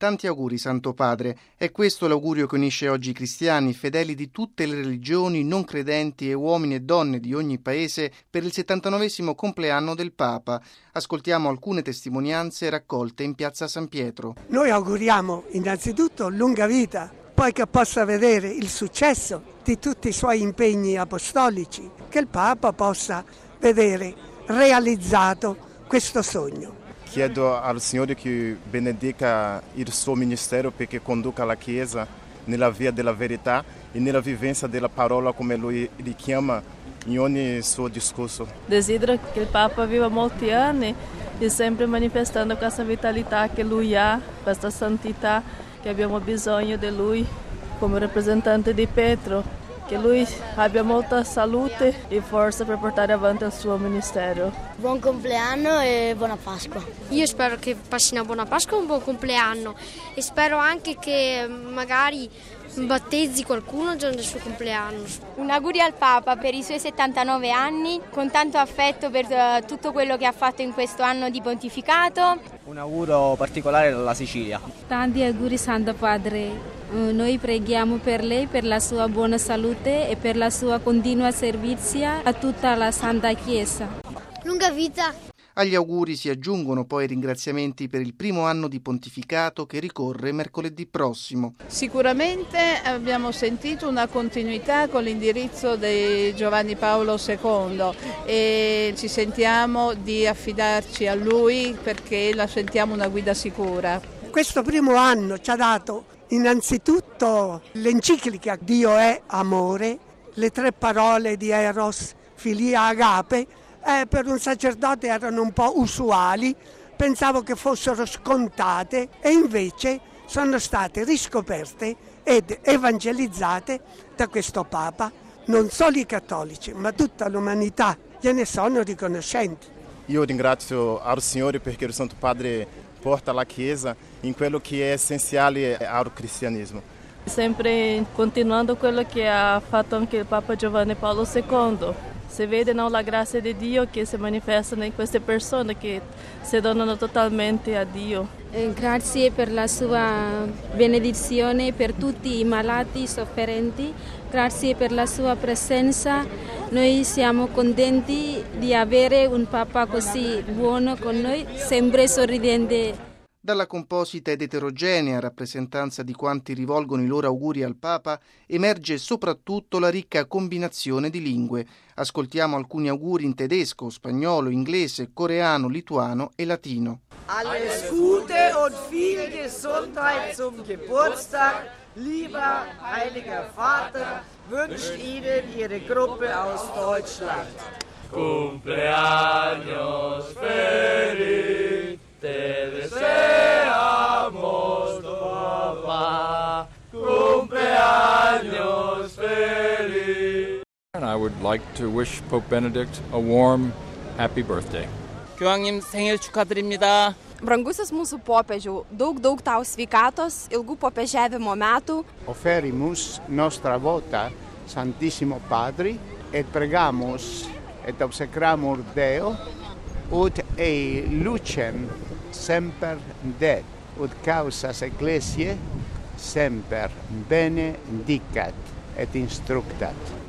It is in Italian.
Tanti auguri, Santo Padre. È questo l'augurio che unisce oggi i cristiani, fedeli di tutte le religioni, non credenti e uomini e donne di ogni paese per il 79° compleanno del Papa. Ascoltiamo alcune testimonianze raccolte in Piazza San Pietro. Noi auguriamo innanzitutto lunga vita, poi che possa vedere il successo di tutti i suoi impegni apostolici, che il Papa possa vedere realizzato questo sogno. Chiedo al Signore che benedica il suo ministero perché conduca la Chiesa nella via della verità e nella vivenza della parola come Lui richiama in ogni suo discorso. Desidero che il Papa viva molti anni e sempre manifestando questa vitalità che Lui ha, questa santità che abbiamo bisogno di Lui come rappresentante di Pietro. Che Lui abbia molta salute e forza per portare avanti il suo ministero. Buon compleanno e buona Pasqua. Io spero che passi una buona Pasqua e un buon compleanno e spero anche che magari battezzi qualcuno il giorno del suo compleanno. Un augurio al Papa per i suoi 79 anni, con tanto affetto per tutto quello che ha fatto in questo anno di pontificato. Un augurio particolare dalla Sicilia. Tanti auguri, Santo Padre. Noi preghiamo per lei, per la sua buona salute e per la sua continua servizio a tutta la Santa Chiesa. Lunga vita! Agli auguri si aggiungono poi ringraziamenti per il primo anno di pontificato che ricorre mercoledì prossimo. Sicuramente abbiamo sentito una continuità con l'indirizzo di Giovanni Paolo II e ci sentiamo di affidarci a lui perché la sentiamo una guida sicura. Questo primo anno ci ha dato innanzitutto l'enciclica Dio è amore, le 3 parole di Eros, Filia, Agape. Per un sacerdote erano un po' usuali, pensavo che fossero scontate e invece sono state riscoperte ed evangelizzate da questo Papa. Non solo i cattolici, ma tutta l'umanità gliene sono riconoscenti. Io ringrazio al Signore perché il Santo Padre porta la Chiesa in quello che è essenziale al cristianesimo. Sempre continuando quello che ha fatto anche il Papa Giovanni Paolo II. Si vede la grazia di Dio che si manifesta in queste persone che si donano totalmente a Dio. Grazie per la sua benedizione per tutti i malati, sofferenti. Grazie per la sua presenza. Noi siamo contenti di avere un Papa così buono con noi, sempre sorridente. Dalla composita ed eterogenea rappresentanza di quanti rivolgono i loro auguri al Papa emerge soprattutto la ricca combinazione di lingue. Ascoltiamo alcuni auguri in tedesco, spagnolo, inglese, coreano, lituano e latino. Alles Gute und viel Gesundheit zum Geburtstag, lieber Heiliger Vater, wünscht Ihnen Ihre Gruppe aus Deutschland. Cumpleaños feliz. Te deseamos, papá, cumpleaños feliz. And I would like to wish Pope Benedict a warm, happy birthday. 교황님 생일 축하드립니다. Brangusis mūsų popiežiau, daug tau sveikatos, ilgų popiežiavimo metų. Oferimus nostra vota Santissimo Padre et pregamos et obsecramur Deo ut ei lucem semper det, ut causas ecclesiae semper bene dicat et instructat.